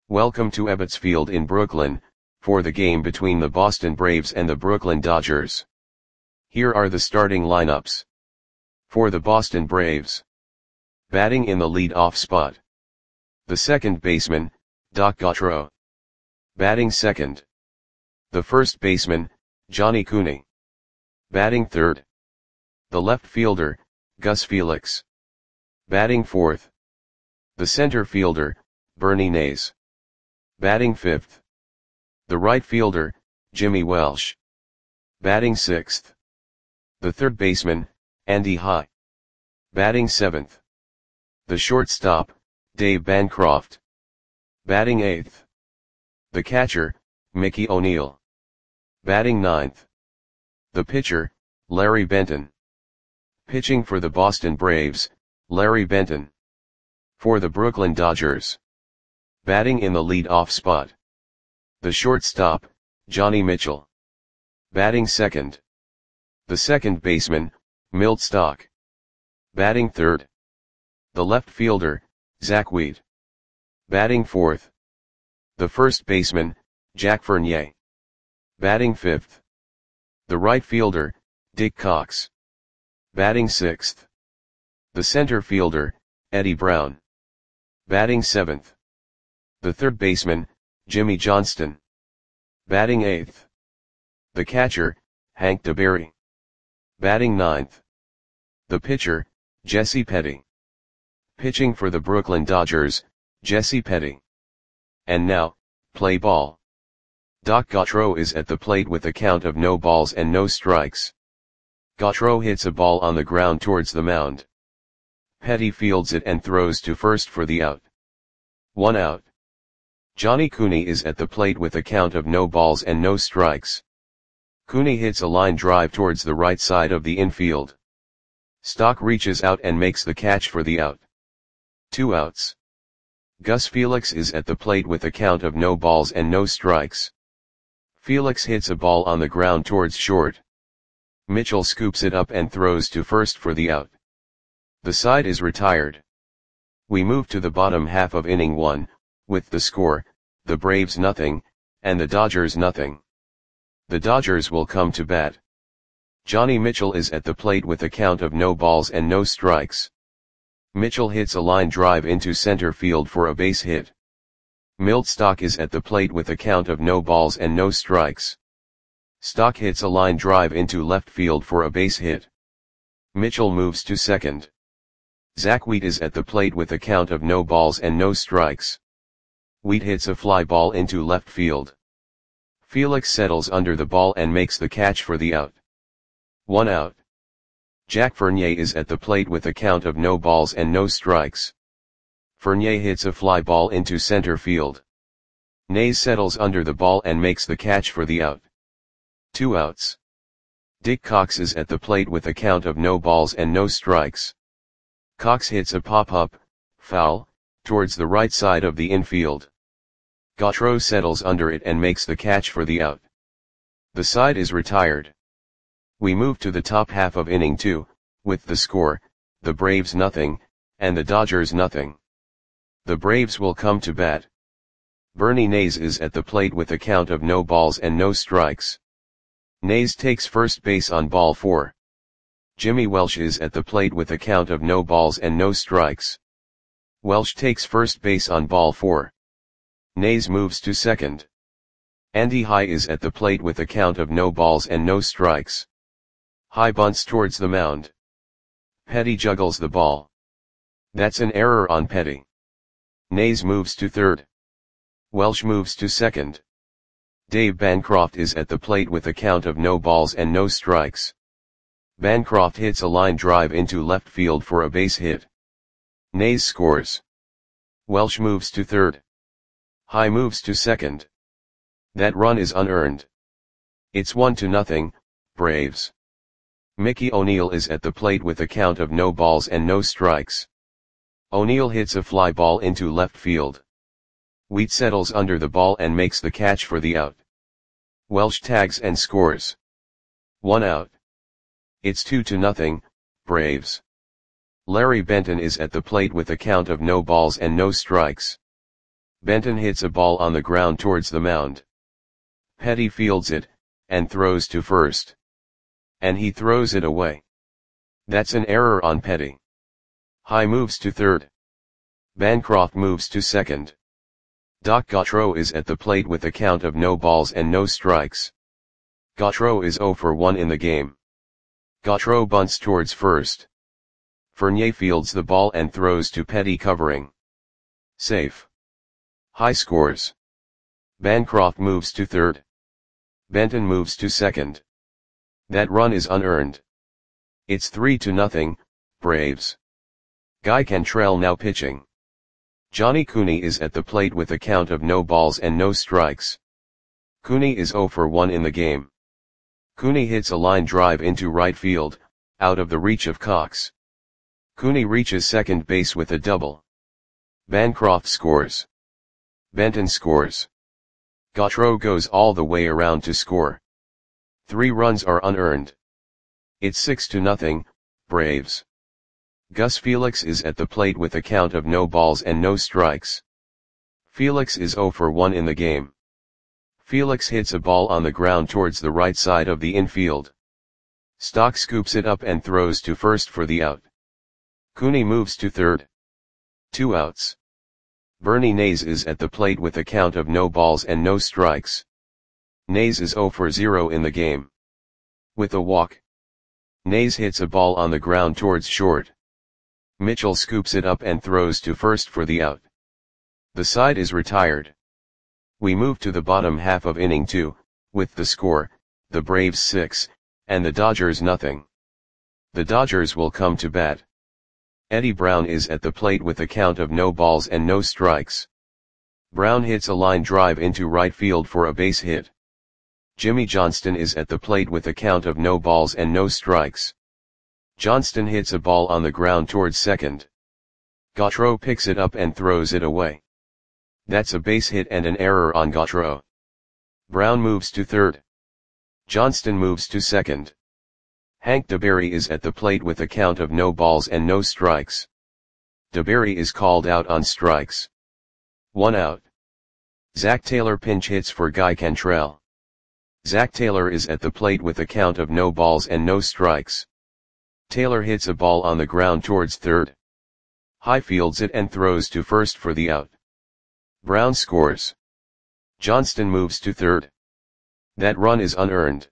Welcome to Ebbets Field in Brooklyn, for the game between the Boston Braves and the Brooklyn Dodgers. Here are the starting lineups. For the Boston Braves. Batting in the lead-off spot. The second baseman, Doc Gautreaux. Batting second. The first baseman, Johnny Cooney. Batting third. The left fielder, Gus Felix. Batting fourth. The center fielder, Bernie Nays. Batting fifth. The right fielder, Jimmy Welsh. Batting sixth. The third baseman, Andy High. Batting seventh. The shortstop, Dave Bancroft. Batting eighth. The catcher, Mickey O'Neill. Batting ninth. The pitcher, Larry Benton. Pitching for the Boston Braves, Larry Benton. For the Brooklyn Dodgers. Batting in the lead-off spot. The shortstop, Johnny Mitchell. Batting second. The second baseman, Milt Stock. Batting third. The left fielder, Zach Wheat. Batting fourth. The first baseman, Jack Fournier. Batting fifth. The right fielder, Dick Cox. Batting sixth. The center fielder, Eddie Brown. Batting seventh. The third baseman, Jimmy Johnston. Batting eighth. The catcher, Hank DeBerry. Batting ninth. The pitcher, Jesse Petty. Pitching for the Brooklyn Dodgers, Jesse Petty. And now, play ball. Doc Gautreaux is at the plate with a count of no balls and no strikes. Gautreaux hits a ball on the ground towards the mound. Petty fields it and throws to first for the out. 1 out. Johnny Cooney is at the plate with a count of no balls and no strikes. Cooney hits a line drive towards the right side of the infield. Stock reaches out and makes the catch for the out. 2 outs. Gus Felix is at the plate with a count of no balls and no strikes. Felix hits a ball on the ground towards short. Mitchell scoops it up and throws to first for the out. The side is retired. We move to the bottom half of inning 1, with the score, the Braves nothing, and the Dodgers nothing. The Dodgers will come to bat. Johnny Mitchell is at the plate with a count of no balls and no strikes. Mitchell hits a line drive into center field for a base hit. Milt Stock is at the plate with a count of no balls and no strikes. Stock hits a line drive into left field for a base hit. Mitchell moves to second. Zach Wheat is at the plate with a count of no balls and no strikes. Wheat hits a fly ball into left field. Felix settles under the ball and makes the catch for the out. 1 out. Jack Fournier is at the plate with a count of no balls and no strikes. Fournier hits a fly ball into center field. Nays settles under the ball and makes the catch for the out. 2 outs. Dick Cox is at the plate with a count of no balls and no strikes. Cox hits a pop-up, foul, towards the right side of the infield. Gautreaux settles under it and makes the catch for the out. The side is retired. We move to the top half of inning 2, with the score, the Braves nothing, and the Dodgers nothing. The Braves will come to bat. Bernie Nays is at the plate with a count of no balls and no strikes. Nays takes first base on ball 4. Jimmy Welsh is at the plate with a count of no balls and no strikes. Welsh takes first base on ball 4. Nays moves to second. Andy High is at the plate with a count of no balls and no strikes. High bunts towards the mound. Petty juggles the ball. That's an error on Petty. Nays moves to third. Welsh moves to second. Dave Bancroft is at the plate with a count of no balls and no strikes. Bancroft hits a line drive into left field for a base hit. Nays scores. Welsh moves to third. High moves to second. That run is unearned. It's 1-0, Braves. Mickey O'Neill is at the plate with a count of no balls and no strikes. O'Neill hits a fly ball into left field. Wheat settles under the ball and makes the catch for the out. Welsh tags and scores. 1 out. It's 2-0, Braves. Larry Benton is at the plate with a count of no balls and no strikes. Benton hits a ball on the ground towards the mound. Petty fields it, and throws to first. And he throws it away. That's an error on Petty. High moves to third. Bancroft moves to second. Doc Gautreaux is at the plate with a count of no balls and no strikes. Gautreaux is 0 for 1 in the game. Gautreaux bunts towards first. Fournier fields the ball and throws to Petty covering. Safe. High scores. Bancroft moves to third. Benton moves to second. That run is unearned. It's 3-0, Braves. Guy Cantrell now pitching. Johnny Cooney is at the plate with a count of no balls and no strikes. Cooney is 0 for 1 in the game. Cooney hits a line drive into right field, out of the reach of Cox. Cooney reaches second base with a double. Bancroft scores. Benton scores. Gautreaux goes all the way around to score. 3 runs are unearned. It's 6-0, Braves. Gus Felix is at the plate with a count of no balls and no strikes. Felix is 0 for 1 in the game. Felix hits a ball on the ground towards the right side of the infield. Stock scoops it up and throws to first for the out. Cooney moves to third. 2 outs. Bernie Nays is at the plate with a count of no balls and no strikes. Nays is 0 for 0 in the game. With a walk. Nays hits a ball on the ground towards short. Mitchell scoops it up and throws to first for the out. The side is retired. We move to the bottom half of inning 2, with the score, the Braves 6, and the Dodgers nothing. The Dodgers will come to bat. Eddie Brown is at the plate with a count of no balls and no strikes. Brown hits a line drive into right field for a base hit. Jimmy Johnston is at the plate with a count of no balls and no strikes. Johnston hits a ball on the ground towards second. Gautreaux picks it up and throws it away. That's a base hit and an error on Gautreaux. Brown moves to third. Johnston moves to second. Hank DeBerry is at the plate with a count of no balls and no strikes. DeBerry is called out on strikes. 1 out. Zach Taylor pinch hits for Guy Cantrell. Zach Taylor is at the plate with a count of no balls and no strikes. Taylor hits a ball on the ground towards third. High fields it and throws to first for the out. Brown scores. Johnston moves to third. That run is unearned.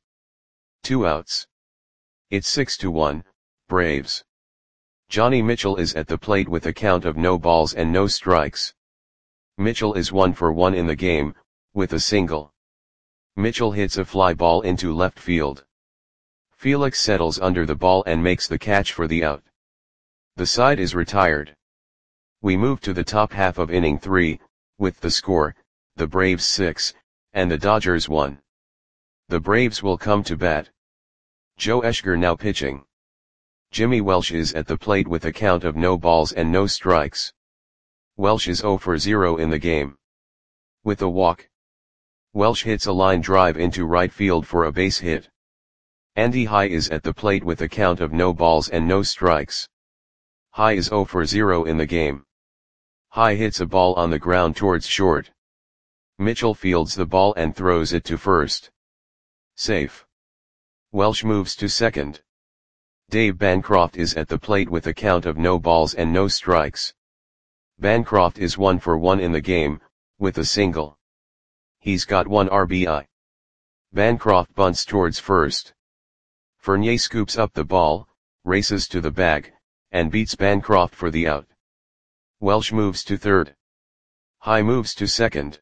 2 outs. It's 6-1, Braves. Johnny Mitchell is at the plate with a count of no balls and no strikes. Mitchell is 1 for 1 in the game, with a single. Mitchell hits a fly ball into left field. Felix settles under the ball and makes the catch for the out. The side is retired. We move to the top half of inning 3, with the score, the Braves 6, and the Dodgers 1. The Braves will come to bat. Joe Eschger now pitching. Jimmy Welsh is at the plate with a count of no balls and no strikes. Welsh is 0 for 0 in the game. With a walk. Welsh hits a line drive into right field for a base hit. Andy High is at the plate with a count of no balls and no strikes. High is 0 for 0 in the game. High hits a ball on the ground towards short. Mitchell fields the ball and throws it to first. Safe. Welsh moves to second. Dave Bancroft is at the plate with a count of no balls and no strikes. Bancroft is 1 for 1 in the game, with a single. He's got 1 RBI. Bancroft bunts towards first. Fournier scoops up the ball, races to the bag, and beats Bancroft for the out. Welsh moves to third. High moves to second.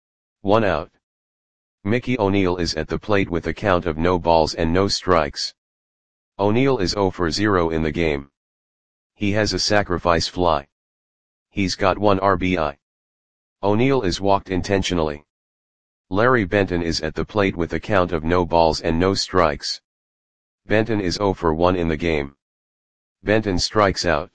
1 out. Mickey O'Neill is at the plate with a count of no balls and no strikes. O'Neill is 0 for 0 in the game. He has a sacrifice fly. He's got 1 RBI. O'Neill is walked intentionally. Larry Benton is at the plate with a count of no balls and no strikes. Benton is 0 for 1 in the game. Benton strikes out.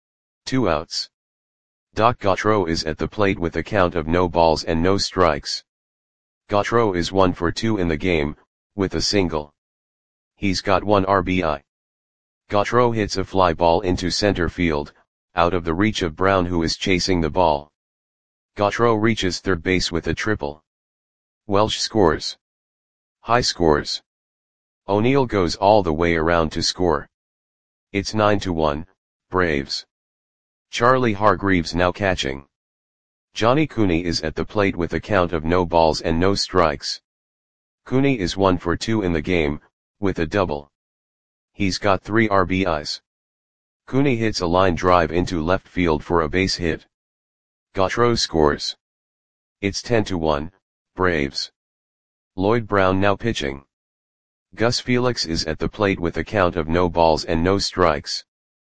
2 outs. Doc Gautreaux is at the plate with a count of no balls and no strikes. Gautreaux is 1 for 2 in the game, with a single. He's got 1 RBI. Gautreaux hits a fly ball into center field, out of the reach of Brown who is chasing the ball. Gautreaux reaches third base with a triple. Welsh scores. High scores. O'Neill goes all the way around to score. It's 9-1, Braves. Charlie Hargreaves now catching. Johnny Cooney is at the plate with a count of no balls and no strikes. Cooney is 1 for 2 in the game, with a double. He's got 3 RBIs. Cooney hits a line drive into left field for a base hit. Gautreaux scores. It's 10-1, Braves. Lloyd Brown now pitching. Gus Felix is at the plate with a count of no balls and no strikes.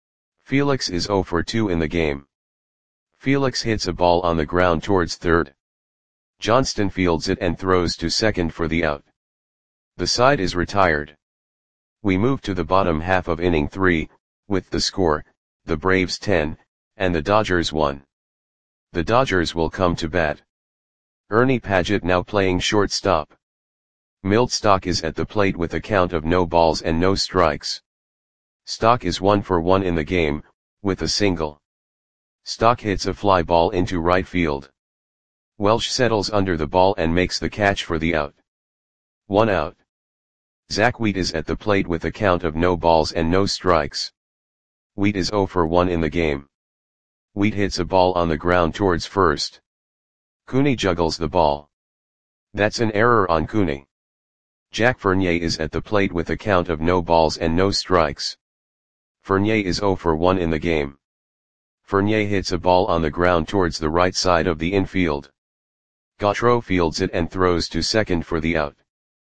Felix is 0 for 2 in the game. Felix hits a ball on the ground towards third. Johnston fields it and throws to second for the out. The side is retired. We move to the bottom half of inning 3, with the score, the Braves 10, and the Dodgers 1. The Dodgers will come to bat. Ernie Padgett now playing shortstop. Milt Stock is at the plate with a count of no balls and no strikes. Stock is 1 for 1 in the game, with a single. Stock hits a fly ball into right field. Welsh settles under the ball and makes the catch for the out. 1 out. Zach Wheat is at the plate with a count of no balls and no strikes. Wheat is 0 for 1 in the game. Wheat hits a ball on the ground towards first. Cooney juggles the ball. That's an error on Cooney. Jack Fournier is at the plate with a count of no balls and no strikes. Fournier is 0 for 1 in the game. Fournier hits a ball on the ground towards the right side of the infield. Gautreaux fields it and throws to second for the out.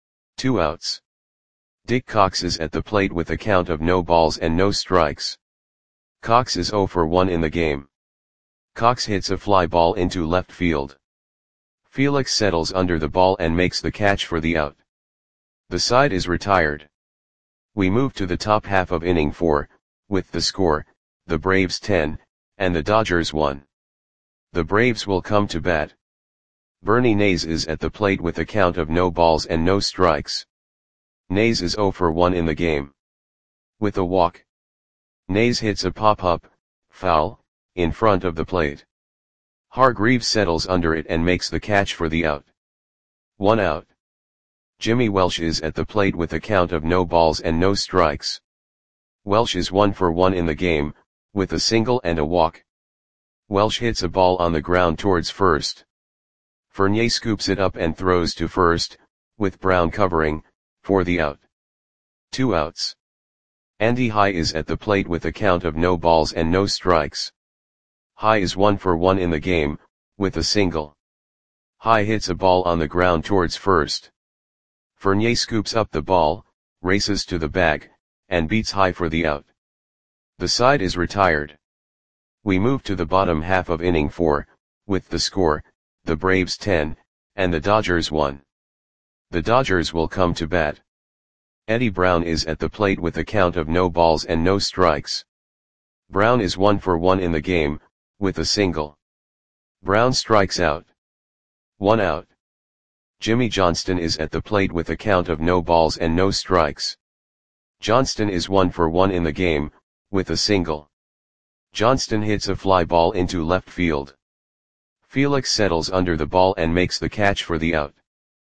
2 outs. Dick Cox is at the plate with a count of no balls and no strikes. Cox is 0 for 1 in the game. Cox hits a fly ball into left field. Felix settles under the ball and makes the catch for the out. The side is retired. We move to the top half of inning 4, with the score, the Braves 10, and the Dodgers 1. The Braves will come to bat. Bernie Nays is at the plate with a count of no balls and no strikes. Nays is 0 for 1 in the game. With a walk. Nays hits a pop-up, foul, in front of the plate. Hargreaves settles under it and makes the catch for the out. 1 out. Jimmy Welsh is at the plate with a count of no balls and no strikes. Welsh is 1 for 1 in the game, with a single and a walk. Welsh hits a ball on the ground towards first. Fournier scoops it up and throws to first, with Brown covering, for the out. 2 outs. Andy High is at the plate with a count of no balls and no strikes. High is 1 for 1 in the game, with a single. High hits a ball on the ground towards first. Fournier scoops up the ball, races to the bag, and beats High for the out. The side is retired. We move to the bottom half of inning 4, with the score, the Braves 10, and the Dodgers 1. The Dodgers will come to bat. Eddie Brown is at the plate with a count of no balls and no strikes. Brown is 1 for 1 in the game, with a single. Brown strikes out. 1 out. Jimmy Johnston is at the plate with a count of no balls and no strikes. Johnston is 1 for 1 in the game, with a single. Johnston hits a fly ball into left field. Felix settles under the ball and makes the catch for the out.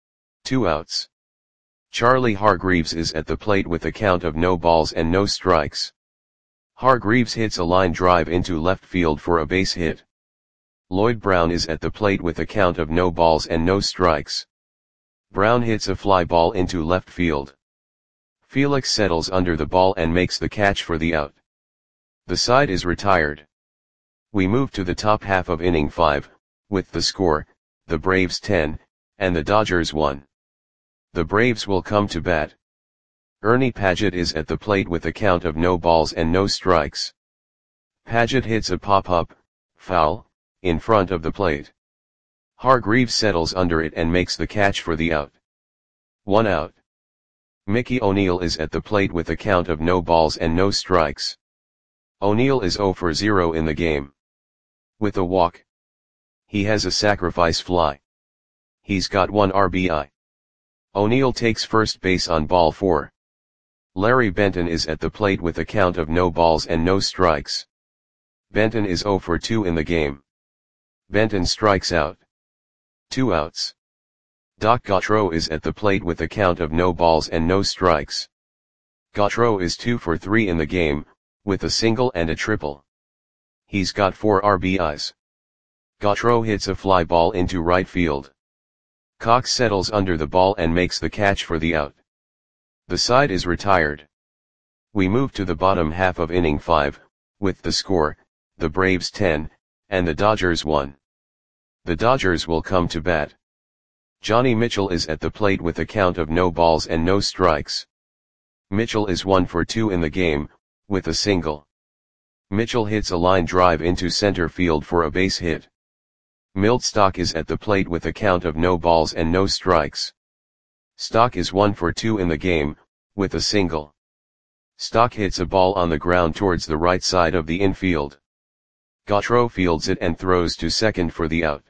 2 outs. Charlie Hargreaves is at the plate with a count of no balls and no strikes. Hargreaves hits a line drive into left field for a base hit. Lloyd Brown is at the plate with a count of no balls and no strikes. Brown hits a fly ball into left field. Felix settles under the ball and makes the catch for the out. The side is retired. We move to the top half of inning 5, with the score, the Braves 10, and the Dodgers 1. The Braves will come to bat. Ernie Padgett is at the plate with a count of no balls and no strikes. Padgett hits a pop-up, foul, in front of the plate. Hargreaves settles under it and makes the catch for the out. 1 out. Mickey O'Neill is at the plate with a count of no balls and no strikes. O'Neill is 0 for 0 in the game. With a walk. He has a sacrifice fly. He's got 1 RBI. O'Neill takes first base on ball 4. Larry Benton is at the plate with a count of no balls and no strikes. Benton is 0 for 2 in the game. Benton strikes out. 2 outs. Doc Gautreaux is at the plate with a count of no balls and no strikes. Gautreaux is 2 for 3 in the game, with a single and a triple. He's got 4 RBIs. Gautreaux hits a fly ball into right field. Cox settles under the ball and makes the catch for the out. The side is retired. We move to the bottom half of inning 5, with the score, the Braves 10, and the Dodgers 1. The Dodgers will come to bat. Johnny Mitchell is at the plate with a count of no balls and no strikes. Mitchell is 1 for 2 in the game, with a single. Mitchell hits a line drive into center field for a base hit. Milt Stock is at the plate with a count of no balls and no strikes. Stock is 1 for 2 in the game, with a single. Stock hits a ball on the ground towards the right side of the infield. Gautreaux fields it and throws to second for the out.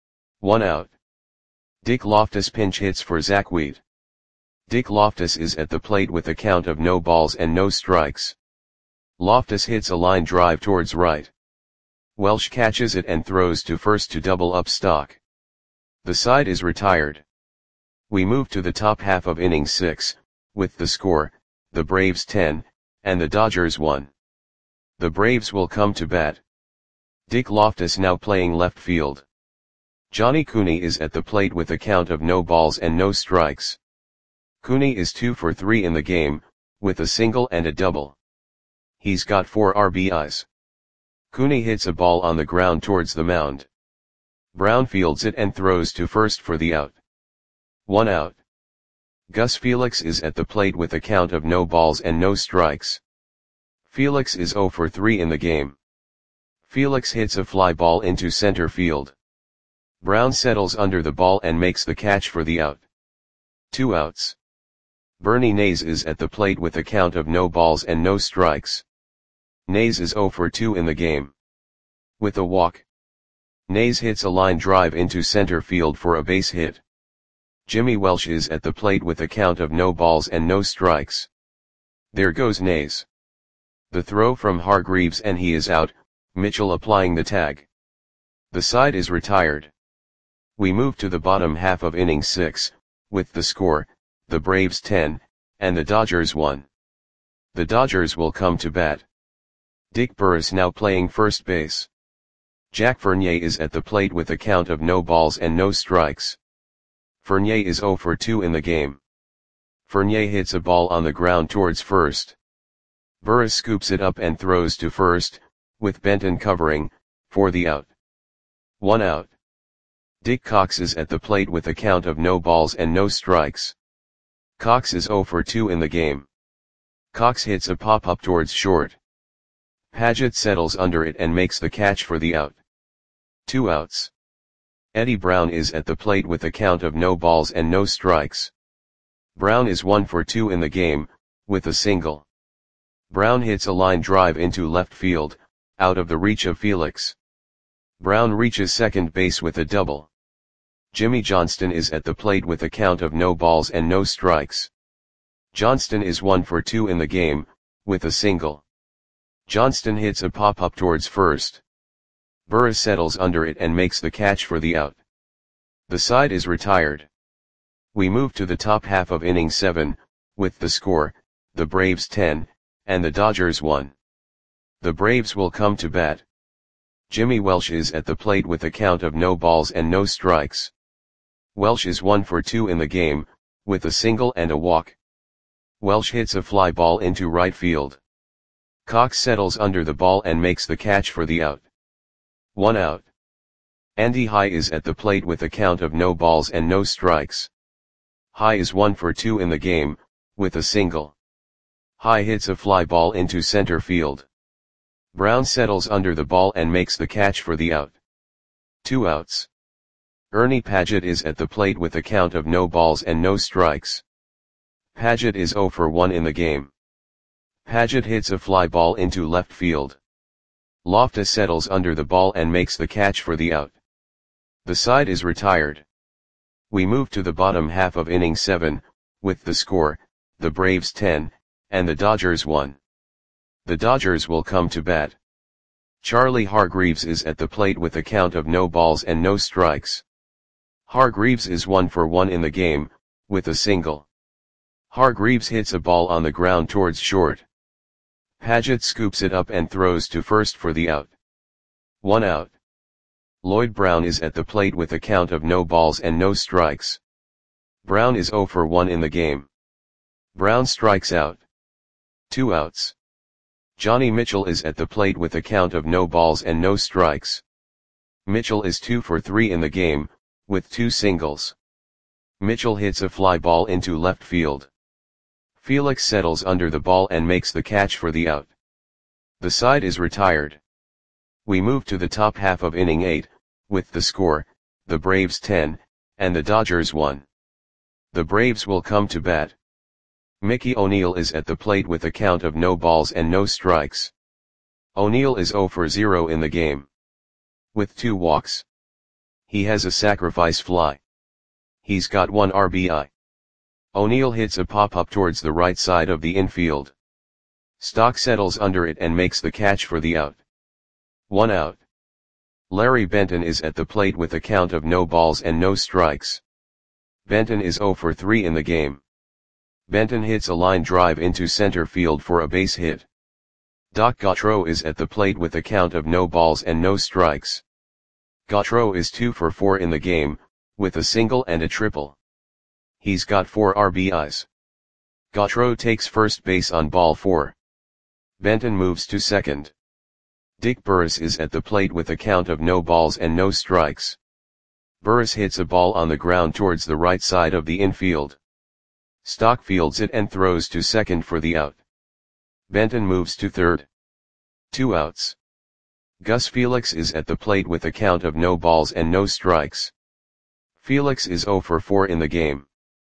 1 out. Dick Loftus pinch hits for Zach Wheat. Dick Loftus is at the plate with a count of no balls and no strikes. Loftus hits a line drive towards right. Welsh catches it and throws to first to double up Stock. The side is retired. We move to the top half of inning 6, with the score, the Braves 10, and the Dodgers 1. The Braves will come to bat. Dick Loftus now playing left field. Johnny Cooney is at the plate with a count of no balls and no strikes. Cooney is 2 for 3 in the game, with a single and a double. He's got 4 RBIs. Cooney hits a ball on the ground towards the mound. Brown fields it and throws to first for the out. 1 out. Gus Felix is at the plate with a count of no balls and no strikes. Felix is 0 for 3 in the game. Felix hits a fly ball into center field. Brown settles under the ball and makes the catch for the out. 2 outs. Bernie Nays is at the plate with a count of no balls and no strikes. Nays is 0 for 2 in the game. With a walk. Nays hits a line drive into center field for a base hit. Jimmy Welsh is at the plate with a count of no balls and no strikes. There goes Nays. The throw from Hargreaves and he is out, Mitchell applying the tag. The side is retired. We move to the bottom half of inning 6, with the score, the Braves 10, and the Dodgers 1. The Dodgers will come to bat. Dick Burris now playing first base. Jack Fournier is at the plate with a count of no balls and no strikes. Fournier is 0 for 2 in the game. Fournier hits a ball on the ground towards first. Burris scoops it up and throws to first, with Benton covering, for the out. 1 out. Dick Cox is at the plate with a count of no balls and no strikes. Cox is 0 for 2 in the game. Cox hits a pop-up towards short. Paget settles under it and makes the catch for the out. 2 outs. Eddie Brown is at the plate with a count of no balls and no strikes. Brown is 1 for 2 in the game, with a single. Brown hits a line drive into left field, out of the reach of Felix. Brown reaches second base with a double. Jimmy Johnston is at the plate with a count of no balls and no strikes. Johnston is 1 for 2 in the game, with a single. Johnston hits a pop-up towards first. Burris settles under it and makes the catch for the out. The side is retired. We move to the top half of inning 7, with the score, the Braves 10, and the Dodgers 1. The Braves will come to bat. Jimmy Welsh is at the plate with a count of no balls and no strikes. Welsh is 1 for 2 in the game, with a single and a walk. Welsh hits a fly ball into right field. Cox settles under the ball and makes the catch for the out. 1 out. Andy High is at the plate with a count of no balls and no strikes. High is 1 for 2 in the game, with a single. High hits a fly ball into center field. Brown settles under the ball and makes the catch for the out. 2 outs. Ernie Paget is at the plate with a count of no balls and no strikes. Paget is 0 for 1 in the game. Paget hits a fly ball into left field. Loftus settles under the ball and makes the catch for the out. The side is retired. We move to the bottom half of inning 7, with the score, the Braves 10, and the Dodgers 1. The Dodgers will come to bat. Charlie Hargreaves is at the plate with a count of no balls and no strikes. Hargreaves is 1 for 1 in the game, with a single. Hargreaves hits a ball on the ground towards short. Paget scoops it up and throws to first for the out. 1 out. Lloyd Brown is at the plate with a count of no balls and no strikes. Brown is 0 for 1 in the game. Brown strikes out. 2 outs. Johnny Mitchell is at the plate with a count of no balls and no strikes. Mitchell is 2 for 3 in the game, with 2 singles. Mitchell hits a fly ball into left field. Felix settles under the ball and makes the catch for the out. The side is retired. We move to the top half of inning 8, with the score, the Braves 10, and the Dodgers 1. The Braves will come to bat. Mickey O'Neill is at the plate with a count of no balls and no strikes. O'Neill is 0 for 0 in the game. With 2 walks. He has a sacrifice fly. He's got 1 RBI. O'Neill hits a pop-up towards the right side of the infield. Stock settles under it and makes the catch for the out. 1 out. Larry Benton is at the plate with a count of no balls and no strikes. Benton is 0 for 3 in the game. Benton hits a line drive into center field for a base hit. Doc Gautreaux is at the plate with a count of no balls and no strikes. Gautreaux is 2 for 4 in the game, with a single and a triple. He's got 4 RBIs. Gautreaux takes first base on ball 4. Benton moves to second. Dick Burris is at the plate with a count of no balls and no strikes. Burris hits a ball on the ground towards the right side of the infield. Stock fields it and throws to second for the out. Benton moves to third. 2 outs. Gus Felix is at the plate with a count of no balls and no strikes. Felix is 0 for 4 in the game.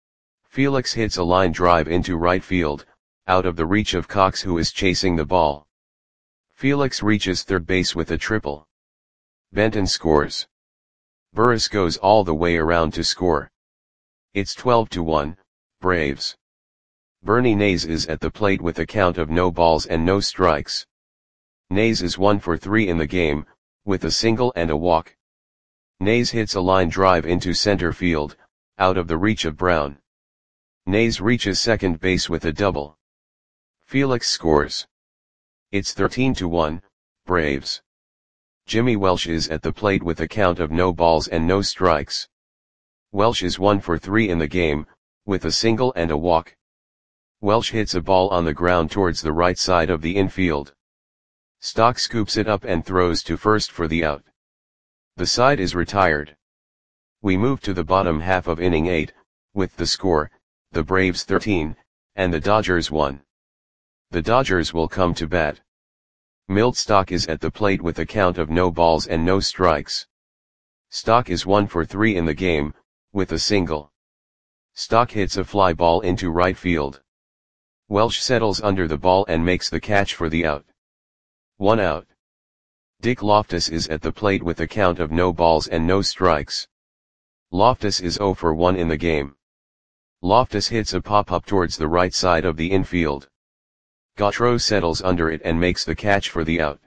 Felix hits a line drive into right field, out of the reach of Cox, who is chasing the ball. Felix reaches third base with a triple. Benton scores. Burris goes all the way around to score. It's 12-1, Braves. Bernie Nays is at the plate with a count of no balls and no strikes. Nays is 1 for 3 in the game, with a single and a walk. Nays hits a line drive into center field, out of the reach of Brown. Nays reaches second base with a double. Felix scores. It's 13-1, Braves. Jimmy Welsh is at the plate with a count of no balls and no strikes. Welsh is 1 for 3 in the game, with a single and a walk. Welsh hits a ball on the ground towards the right side of the infield. Stock scoops it up and throws to first for the out. The side is retired. We move to the bottom half of inning 8, with the score, the Braves 13, and the Dodgers 1. The Dodgers will come to bat. Milt Stock is at the plate with a count of no balls and no strikes. Stock is 1 for 3 in the game, with a single. Stock hits a fly ball into right field. Welsh settles under the ball and makes the catch for the out. 1 out. Dick Loftus is at the plate with a count of no balls and no strikes. Loftus is 0 for 1 in the game. Loftus hits a pop-up towards the right side of the infield. Gautreaux settles under it and makes the catch for the out.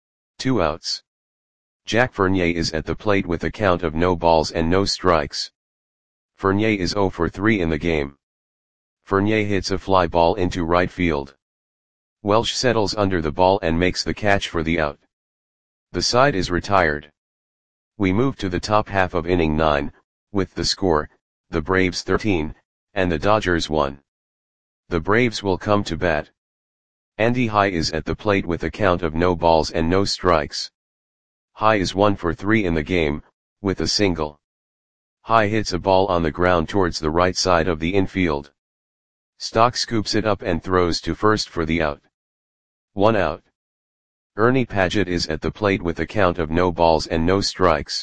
2 outs. Jack Fournier is at the plate with a count of no balls and no strikes. Fournier is 0 for 3 in the game. Fournier hits a fly ball into right field. Welsh settles under the ball and makes the catch for the out. The side is retired. We move to the top half of inning 9, with the score, the Braves 13, and the Dodgers 1. The Braves will come to bat. Andy High is at the plate with a count of no balls and no strikes. High is 1 for 3 in the game, with a single. High hits a ball on the ground towards the right side of the infield. Stock scoops it up and throws to first for the out. 1 out. Ernie Paget is at the plate with a count of no balls and no strikes.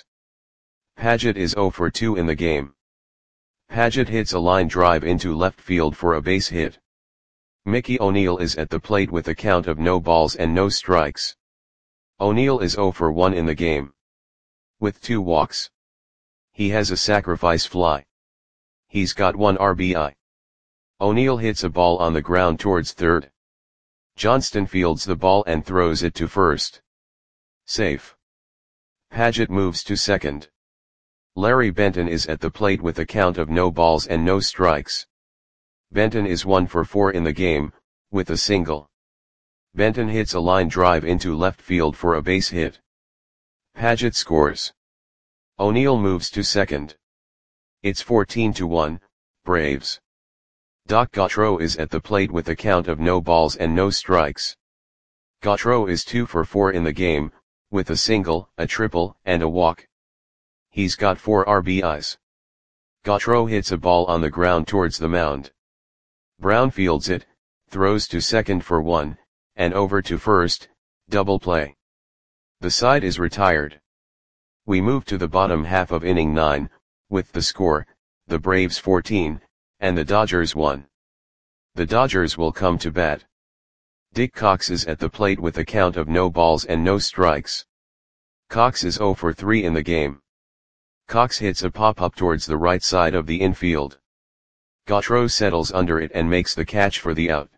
Paget is 0 for 2 in the game. Paget hits a line drive into left field for a base hit. Mickey O'Neill is at the plate with a count of no balls and no strikes. O'Neill is 0 for 1 in the game. With 2 walks. He has a sacrifice fly. He's got 1 RBI. O'Neill hits a ball on the ground towards third. Johnston fields the ball and throws it to first. Safe. Paget moves to second. Larry Benton is at the plate with a count of no balls and no strikes. Benton is 1 for 4 in the game, with a single. Benton hits a line drive into left field for a base hit. Paget scores. O'Neill moves to second. It's 14-1, Braves. Doc Gautreaux is at the plate with a count of no balls and no strikes. Gautreaux is 2 for 4 in the game, with a single, a triple, and a walk. He's got 4 RBIs. Gautreaux hits a ball on the ground towards the mound. Brown fields it, throws to second for 1, and over to first, double play. The side is retired. We move to the bottom half of inning 9, with the score, the Braves 14, and the Dodgers 1. The Dodgers will come to bat. Dick Cox is at the plate with a count of no balls and no strikes. Cox is 0 for 3 in the game. Cox hits a pop-up towards the right side of the infield. Gautreaux settles under it and makes the catch for the out.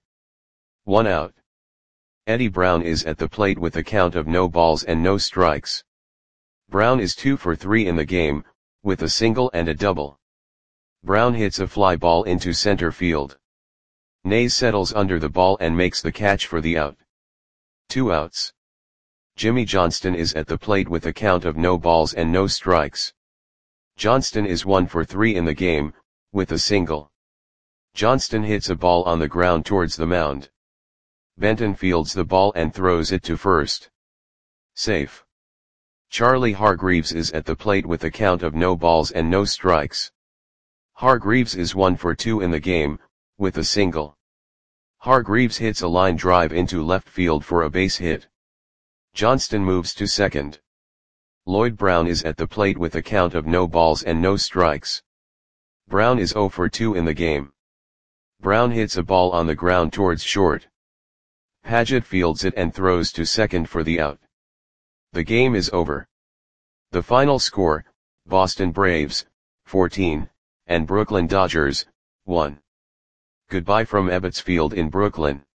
1 out. Eddie Brown is at the plate with a count of no balls and no strikes. Brown is 2 for 3 in the game, with a single and a double. Brown hits a fly ball into center field. Nays settles under the ball and makes the catch for the out. 2 outs. Jimmy Johnston is at the plate with a count of no balls and no strikes. Johnston is 1 for 3 in the game, with a single. Johnston hits a ball on the ground towards the mound. Benton fields the ball and throws it to first. Safe. Charlie Hargreaves is at the plate with a count of no balls and no strikes. Hargreaves is 1 for 2 in the game, with a single. Hargreaves hits a line drive into left field for a base hit. Johnston moves to second. Lloyd Brown is at the plate with a count of no balls and no strikes. Brown is 0 for 2 in the game. Brown hits a ball on the ground towards short. Paget fields it and throws to second for the out. The game is over. The final score, Boston Braves, 14, and Brooklyn Dodgers, 1. Goodbye from Ebbets Field in Brooklyn.